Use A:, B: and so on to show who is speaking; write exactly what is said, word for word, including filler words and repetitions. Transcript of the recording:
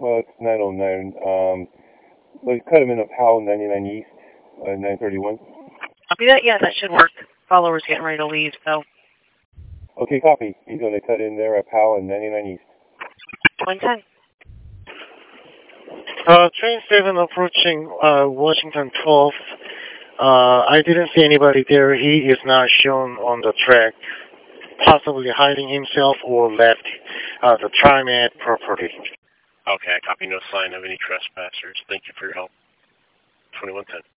A: Well, it's nine oh nine. Um, let's cut him in at Powell ninety-nine East, uh, nine thirty-one.
B: Copy that? Yeah, that should work. Followers getting ready to leave, so.
A: Okay, copy. He's going to cut in there at Powell and ninety-nine East.
B: one ten.
C: Uh, train seven approaching uh, Washington twelfth. Uh, I didn't see anybody there. He is not shown on the track, possibly hiding himself or left uh, the TriMet property.
D: Okay, I copy. No sign of any trespassers. Thank you for your help. twenty-one ten.